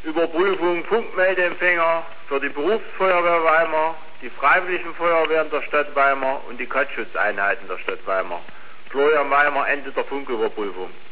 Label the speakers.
Speaker 1: Überprüfung Funkmeldeempfänger für die Berufsfeuerwehr Weimar, die Freiwilligen Feuerwehren der Stadt Weimar und die Katzschutzeinheiten der Stadt Weimar. Florian Weimar, Ende der Funküberprüfung.